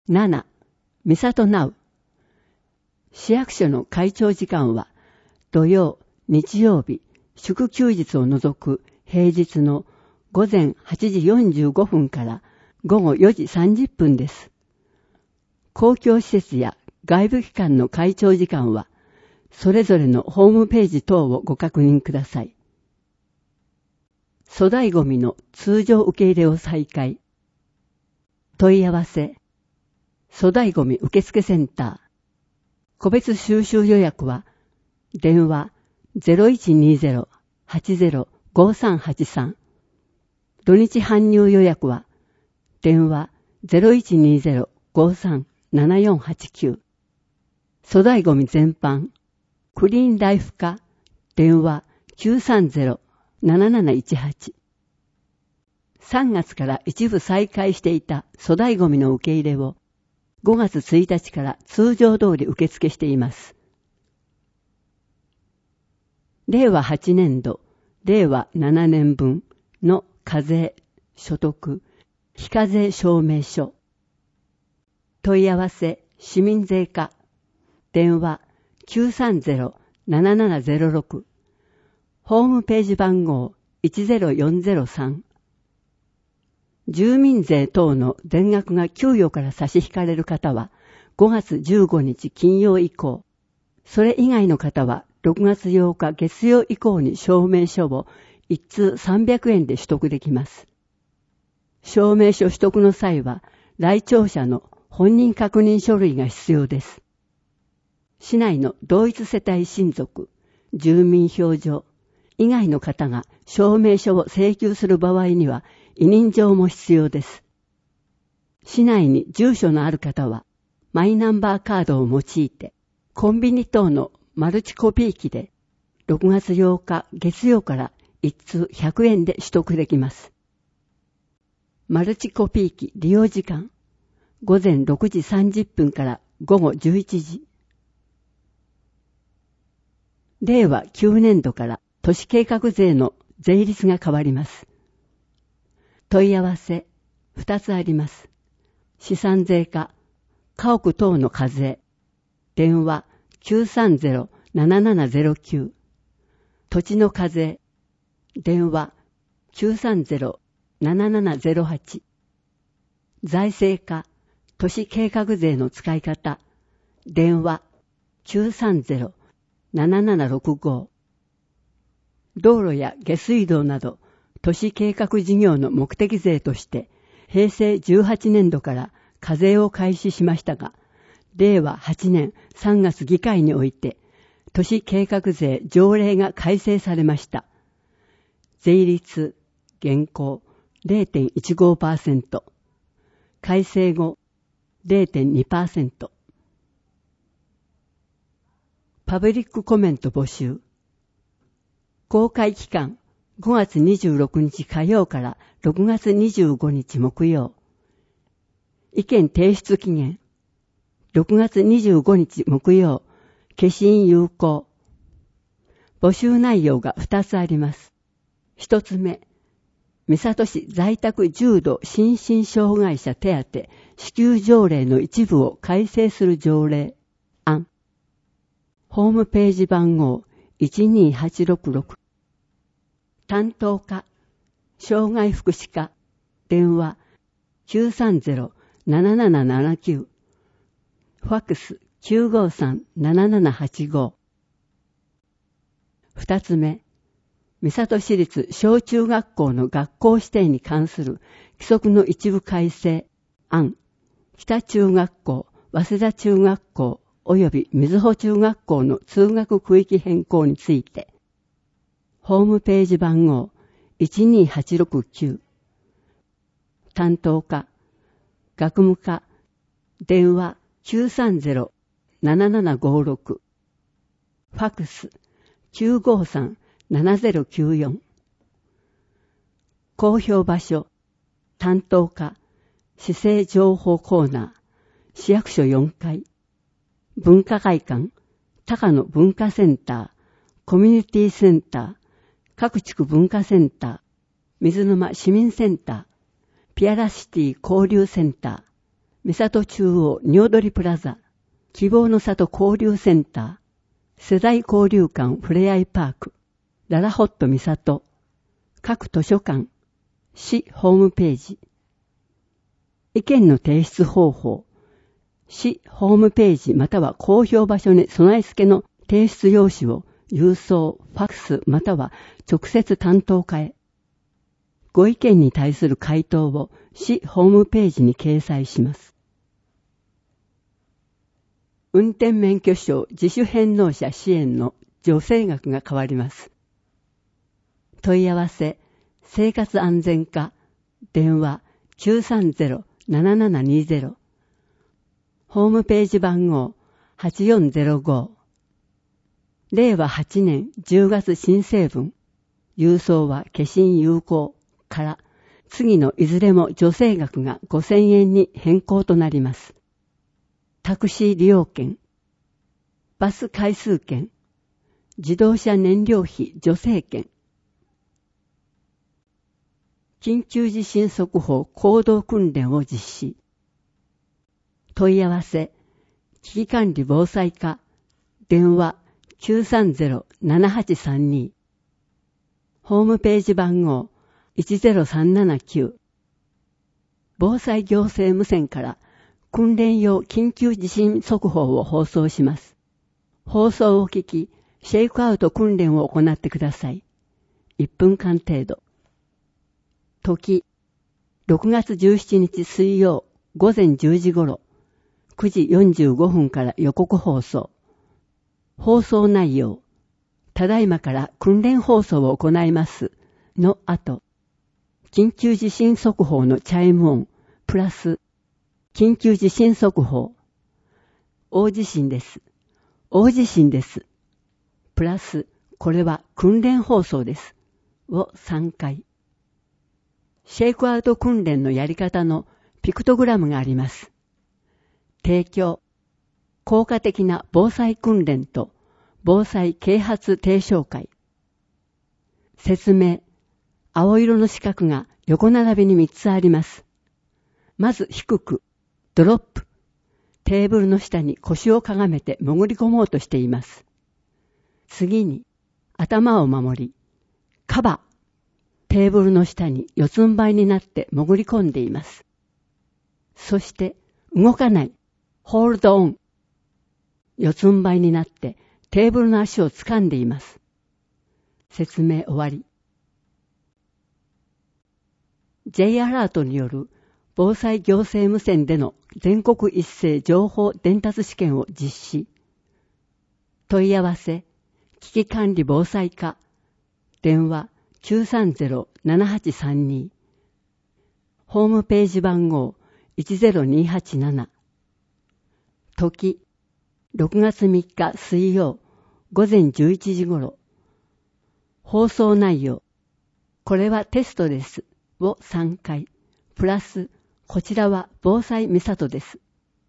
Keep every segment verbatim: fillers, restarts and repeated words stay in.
なな. みさとナウ。市役所の開庁時間は土曜、日曜日、祝休日を除く平日のごぜんはちじよんじゅうごふんからごごよじさんじゅっぷんです。公共施設や外部機関の開庁時間はそれぞれのホームページ等をご確認ください。粗大ごみの通常受け入れを再開。問い合わせ。粗大ごみ受付センター。個別収集予約は電話 ゼロいちにゼロ はちゼロ ごさんはちさん。土日搬入予約は電話 ゼロいちにゼロ ごさん ななよんはちきゅう。粗大ごみ全般。クリーンライフ課。電話 きゅうさんゼロ なななないちはち。さんがつから一部再開していた粗大ごみの受け入れをごがつついたちから通常通り受付しています。れいわはちねんど、れいわななねんぶんの課税、所得、非課税証明書。問い合わせ、市民税課。電話 きゅうさんゼロ ななななゼロろく。ホームページ番号 いちゼロよんゼロさん。住民税等の全額が給与から差し引かれる方はごがつじゅうごにち金曜以降、それ以外の方はろくがつようか月曜以降に証明書を一通さんびゃくえんで取得できます。証明書取得の際は来庁者の本人確認書類が必要です。市内の同一世帯親族、住民票所以外の方が証明書を請求する場合には委任状も必要です。市内に住所のある方はマイナンバーカードを用いてコンビニ等のマルチコピー機でろくがつようか月曜から一通ひゃくえんで取得できます。マルチコピー機利用時間ごぜんろくじさんじゅっぷんからごごじゅういちじ。れいわきゅうねんどから都市計画税の税率が変わります。問い合わせふたつあります。資産税課、家屋等の課税。電話 きゅうさんゼロ ななななゼロきゅう。土地の課税。電話 きゅうさんゼロ ななななゼロはち。財政課、都市計画税の使い方。電話 きゅうさんゼロ ななななろくご。道路や下水道など都市計画事業の目的税としてへいせいじゅうはちねんどから課税を開始しましたが、れいわはちねんさんがつ議会において都市計画税条例が改正されました。税率現行 れいてんいちごパーセント、改正後 れいてんにパーセント。パブリックコメント募集。公開期間ごがつにじゅうろくにち火曜からろくがつにじゅうごにち木曜。意見提出期限ろくがつにじゅうごにち木曜。消印有効。募集内容がふたつあります。ひとつめ、三郷市在宅重度心身障害者手当支給条例の一部を改正する条例案。ホームページ番号いちにはちろくろく。担当課、障害福祉課、電話 きゅうさんゼロ ななななななきゅう。ファックス きゅうごさん ななななはちご。二つ目、三郷市立小中学校の学校指定に関する規則の一部改正案。北中学校、早稲田中学校及び瑞穂中学校の通学区域変更について、ホームページ番号いちにはちろくきゅう。担当課、学務課、電話 きゅうさんゼロ ななななごろく。ファックス きゅうごさん ななゼロきゅうよん。公表場所、担当課、市政情報コーナー、市役所よんかい。文化会館、高野文化センター、コミュニティセンター、各地区文化センター、水沼市民センター、ピアラシティ交流センター、 三郷中央におどりプラザ、希望の里交流センター、世代交流館ふれあいパーク、ララホット三郷、各図書館、市ホームページ。意見の提出方法、市ホームページまたは公表場所に備え付けの提出用紙を郵送、ファックスまたは直接担当課へ。ご意見に対する回答を市ホームページに掲載します。運転免許証自主返納者支援の助成額が変わります。問い合わせ、生活安全課、電話 きゅうさんゼロ ななななにゼロ、ホームページ番号はちよんゼロご、れいわはちねんじゅうがつ新成分、郵送は消印有効から次のいずれも助成額がごせんえんに変更となります。タクシー利用券、バス回数券、自動車燃料費助成券、緊急地震速報行動訓練を実施。問い合わせ、危機管理防災課、電話 きゅうさんゼロ ななはちさんに、ホームページ番号いちゼロさんななきゅう、防災行政無線から訓練用緊急地震速報を放送します。放送を聞き、シェイクアウト訓練を行ってください。いっぷんかん程度。時、ろくがつじゅうしちにち水曜午前じゅうじ頃、くじよんじゅうごふんから予告放送。放送内容、ただいまから訓練放送を行いますの後、緊急地震速報のチャイム音、プラス、緊急地震速報、大地震です。大地震です。プラス、これは訓練放送です。をさんかい。シェイクアウト訓練のやり方のピクトグラムがあります。提供、効果的な防災訓練と防災啓発提唱会。説明、青色の四角が横並びにみっつあります。まず低く、ドロップ。テーブルの下に腰をかがめて潜り込もうとしています。次に、頭を守り、カバー。テーブルの下に四つん這いになって潜り込んでいます。そして、動かない。ホールドオン。四つん這いになってテーブルの足を掴んでいます。説明終わり。J アラートによる防災行政無線での全国一斉情報伝達試験を実施。問い合わせ、危機管理防災課、電話 きゅうさんゼロ ななはちさんに、ホームページ番号いちゼロにはちなな、時、ろくがつみっか水曜午前じゅういちじ頃、放送内容、これはテストですをさんかい、プラス、こちらは防災三郷です。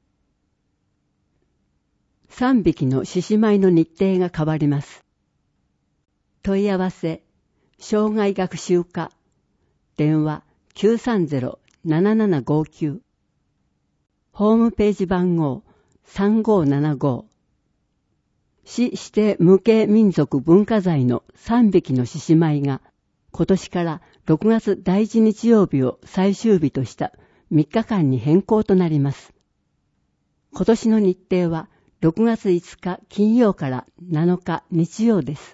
さんびきの獅子舞の日程が変わります。問い合わせ、障害学習課、電話 きゅうさんゼロ ななななごきゅう、ホームページ番号さんごななご、市指定無形民族文化財のさんびきの獅子舞が今年からろくがつだいいち日曜日を最終日としたみっかかんに変更となります。今年の日程はろくがついつか金曜からなのか日曜です。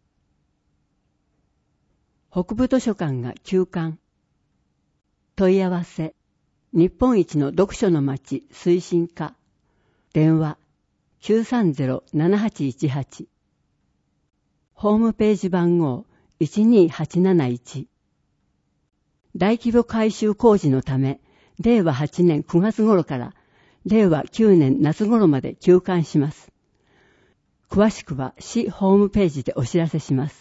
北部図書館が休館。問い合わせ、日本一の読書の街推進課、電話 きゅうさんゼロ ななはちいちはち、ホームページ番号いちにはちなないち。大規模改修工事のため、れいわはちねんくがつ頃かられいわきゅうねん夏頃まで休館します。詳しくは市ホームページでお知らせします。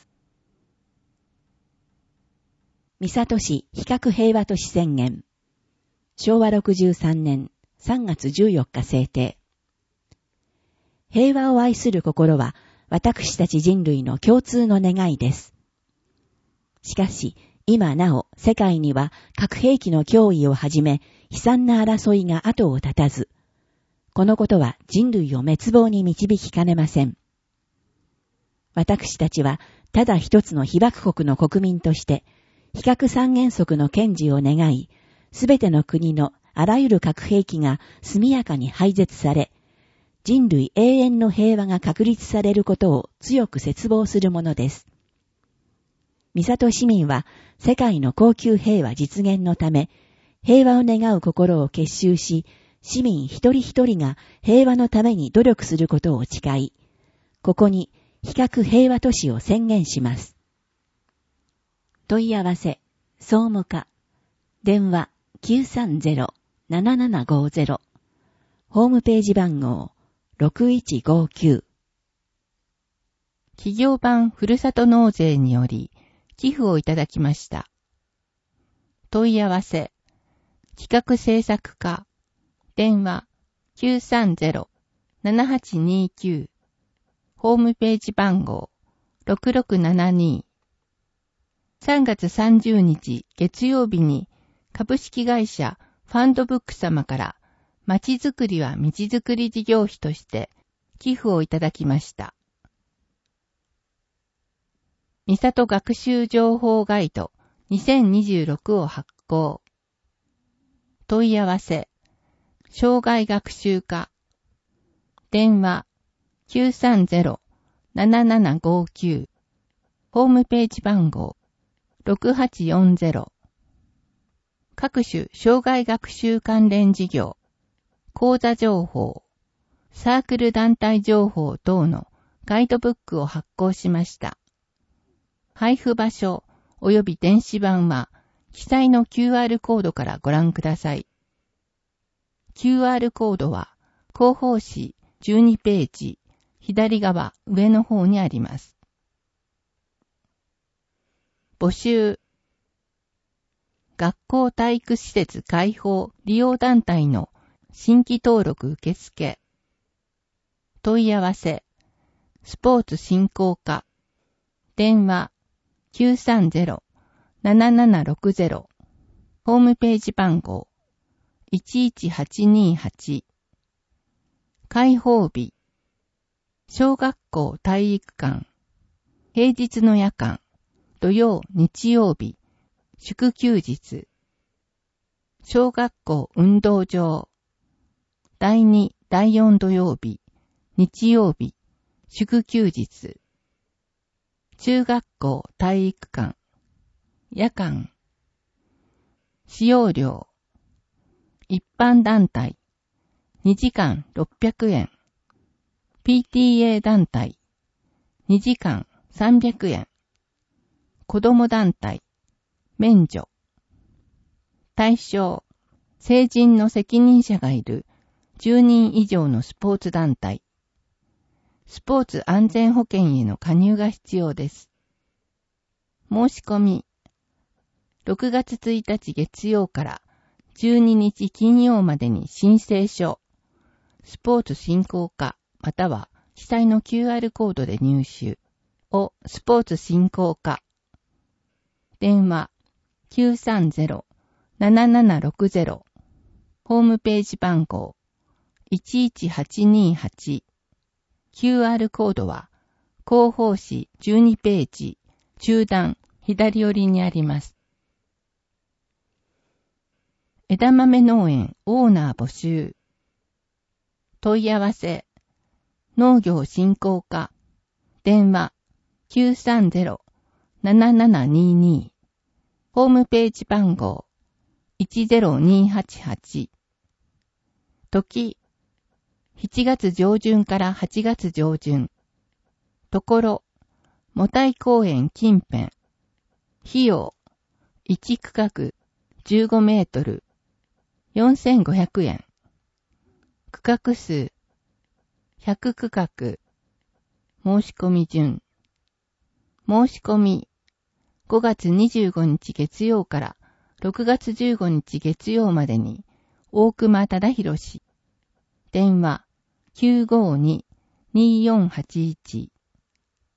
三郷市比較平和都市宣言。しょうわろくじゅうさんねんさんがつじゅうよっか制定。平和を愛する心は私たち人類の共通の願いです。しかし、今なお世界には核兵器の脅威をはじめ、 悲惨な争いが後を絶たず、このことは人類を滅亡に導きかねません。私たちはただ一つの被爆国の国民として、非核三原則の堅持を願い、すべての国のあらゆる核兵器が速やかに廃絶され、人類永遠の平和が確立されることを強く切望するものです。三郷市民は世界の恒久平和実現のため、平和を願う心を結集し、市民一人一人が平和のために努力することを誓い、ここに非核平和都市を宣言します。問い合わせ、総務課、電話 きゅうさんゼロ ななななごゼロ、ホームページ番号ろくいちごきゅう。 企業版ふるさと納税により寄付をいただきました。問い合わせ、企画制作課、電話 きゅうさんゼロ ななはちにきゅう、ホームページ番号ろくろくななに。さんがつさんじゅうにち月曜日に株式会社ファンドブック様からまちづくりは道づくり事業費として寄付をいただきました。三郷学習情報ガイドにせんにじゅうろくを発行。問い合わせ、障害学習課、電話 きゅうさんゼロ ななななごきゅう、ホームページ番号ろくはちよんゼロ。各種障害学習関連事業、講座情報、サークル団体情報等のガイドブックを発行しました。配布場所及び電子版は記載の キューアール コードからご覧ください。キューアール コードは広報誌じゅうにページ左側上の方にあります。募集。学校体育施設開放利用団体の新規登録受付。問い合わせ。スポーツ振興課。電話 きゅうさんゼロ ななななろくゼロ。ホームページ番号いちいちはちにはち。開放日。小学校体育館。平日の夜間。土曜、日曜日。祝休日。小学校運動場。だいに、だいよん土曜日。日曜日。祝休日。中学校体育館。夜間。使用料。一般団体。にじかんろっぴゃくえん。ピーティーエー 団体。にじかんさんびゃくえん。子ども団体。免除。対象。成人の責任者がいるじゅうにん以上のスポーツ団体。スポーツ安全保険への加入が必要です。申し込み。ろくがつついたち月曜からじゅうににち金曜までに申請書。スポーツ振興課または記載の キューアール コードで入手をスポーツ振興課。電話 きゅうさんゼロ ななななろくゼロ。ホームページ番号いちいちはちにはち。キューアール コードは広報誌じゅうにページ中段左寄りにあります。枝豆農園オーナー募集。問い合わせ。農業振興課。電話 きゅうさんゼロ ななななにに。ホームページ番号いちゼロにはちはち。時しちがつ上旬からはちがつ上旬。ところ母体公園近辺。費用いち区画じゅうごメートルよんせんごひゃくえん。区画数ひゃく区画。申し込み順。申し込みごがつにじゅうごにち月曜からろくがつじゅうごにち月曜までに大熊忠宏。電話 きゅうごに によんはちいち。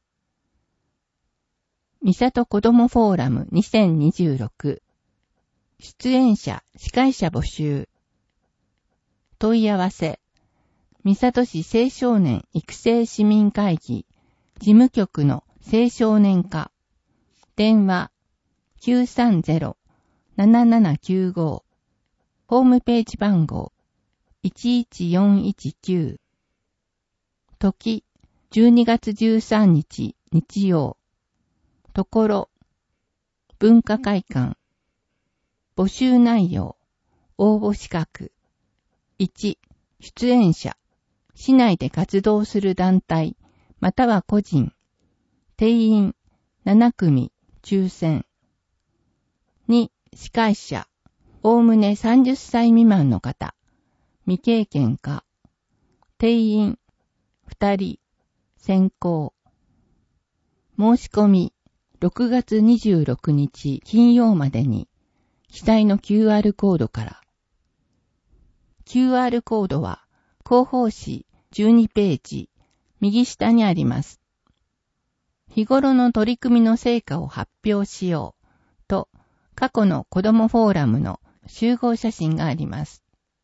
三郷子どもフォーラムにせんにじゅうろく。 出演者、司会者募集。問い合わせ。三郷市青少年育成市民会議、事務局の青少年課。電話 きゅうさんゼロ ななななきゅうご。ホームページ番号 いちいちよんいちきゅう。時、じゅうにがつじゅうさんにち日曜。ところ、文化会館。募集内容、応募資格。いち、出演者。市内で活動する団体、または個人。定員ななくみ、抽選。に、司会者。おおむねさんじゅっさい未満の方。未経験か。定員ふたり。選考。申し込みろくがつにじゅうろくにち金曜までに記載の キューアール コードから。キューアール コードは広報誌じゅうにページ右下にあります。日頃の取り組みの成果を発表しようと過去の子どもフォーラムの集合写真があります。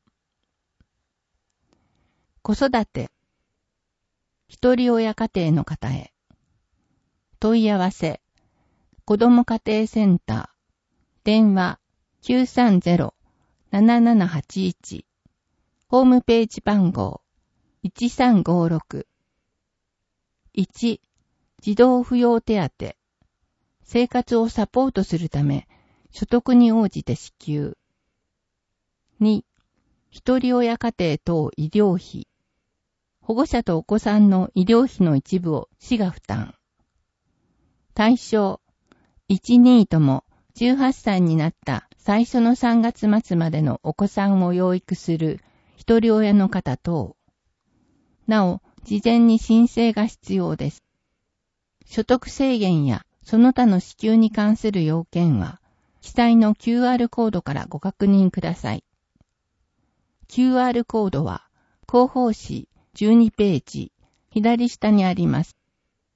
子育て一人親家庭の方へ。問い合わせ。子ども家庭センター。電話 きゅうさんゼロ ななななはちいち。ホームページ番号 いちさんごろく。いち. 児童扶養手当。生活をサポートするため、所得に応じて支給。に. 一人親家庭等医療費。保護者とお子さんの医療費の一部を市が負担。対象、いち、にともじゅうはっさいになった最初のさんがつ末までのお子さんを養育する一人親の方等。なお、事前に申請が必要です。所得制限やその他の支給に関する要件は、記載の キューアール コードからご確認ください。キューアール コードは、広報誌じゅうにページ、左下にあります。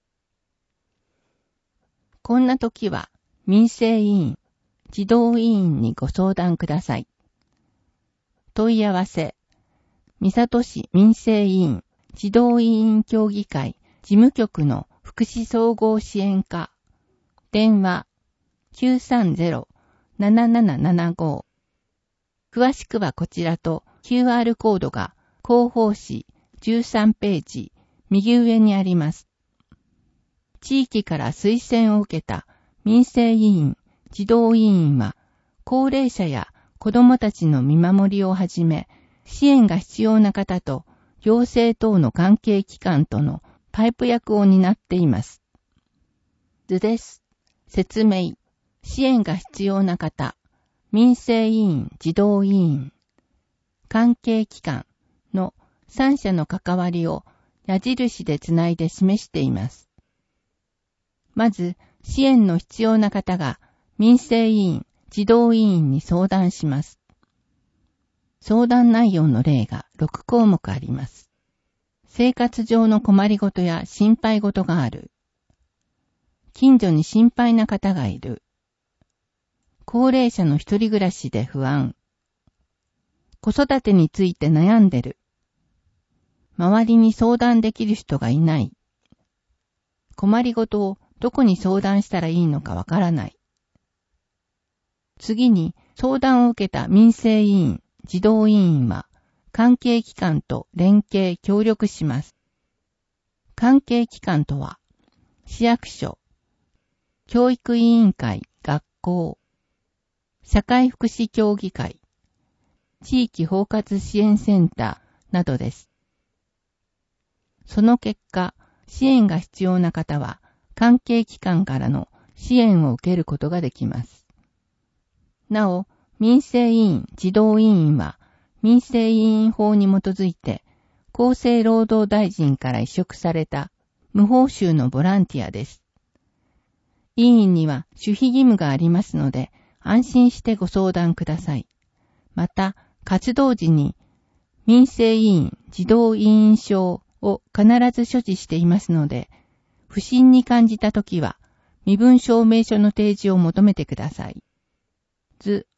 こんな時は、民生委員、児童委員にご相談ください。問い合わせ、三郷市民生委員、児童委員協議会、事務局の福祉総合支援課。電話、きゅうさんゼロ ななななななご。詳しくはこちらと キューアール コードが広報誌じゅうさんページ右上にあります。地域から推薦を受けた民生委員、児童委員は高齢者や子どもたちの見守りをはじめ支援が必要な方と行政等の関係機関とのパイプ役を担っています。図です。説明。支援が必要な方、民生委員、児童委員、関係機関のさん者の関わりを矢印でつないで示しています。まず、支援の必要な方が民生委員、児童委員に相談します。相談内容の例がろくこうもくあります。生活上の困りごとや心配ごとがある。近所に心配な方がいる。高齢者の一人暮らしで不安。子育てについて悩んでる。周りに相談できる人がいない。困りごとをどこに相談したらいいのかわからない。次に相談を受けた民生委員、児童委員は関係機関と連携協力します。関係機関とは市役所、教育委員会、学校、社会福祉協議会、地域包括支援センターなどです。その結果、支援が必要な方は関係機関からの支援を受けることができます。なお、民生委員、児童委員は民生委員法に基づいて厚生労働大臣から委嘱された無報酬のボランティアです。委員には守秘義務がありますので、安心してご相談ください。また、活動時に民生委員、児童委員証を必ず所持していますので、不審に感じたときは、身分証明書の提示を求めてください。図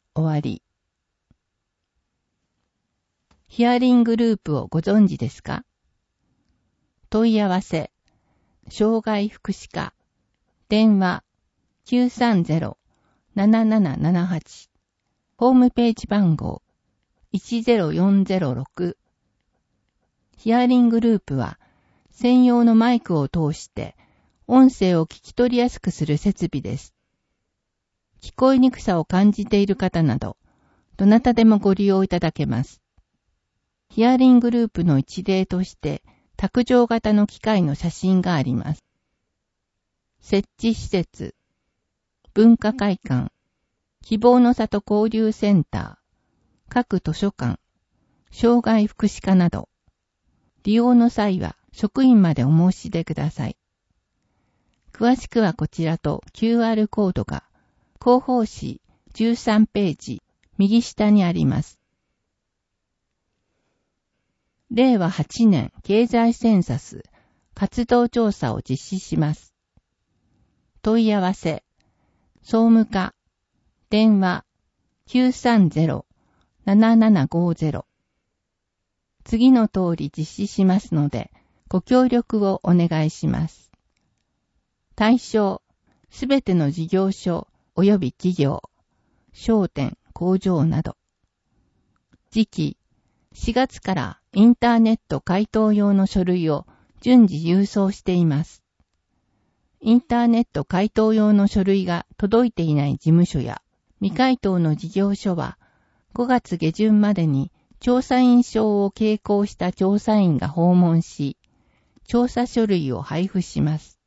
終わり。ヒアリングループをご存知ですか？問い合わせ、障害福祉課、電話 きゅうさんゼロ ななななななはち、ホームページ番号いちゼロよんゼロろく。ヒアリングループは専用のマイクを通して音声を聞き取りやすくする設備です。聞こえにくさを感じている方など、どなたでもご利用いただけます。ヒアリングループの一例として、卓上型の機械の写真があります。設置施設、文化会館、希望の里交流センター、各図書館、障害福祉課など、利用の際は職員までお申し出ください。詳しくはこちらと キューアール コードが広報誌じゅうさんページ右下にあります。れいわはちねん経済センサス活動調査を実施します。問い合わせ、総務課、電話 きゅうさんゼロ ななななごゼロ。次の通り実施しますので、ご協力をお願いします。対象、すべての事業所及び企業、商店、工場など。時期、しがつからインターネット回答用の書類を順次郵送しています。インターネット回答用の書類が届いていない事務所や未回答の事業所はごがつ下旬までに調査員証を携行した調査員が訪問し、調査書類を配布します。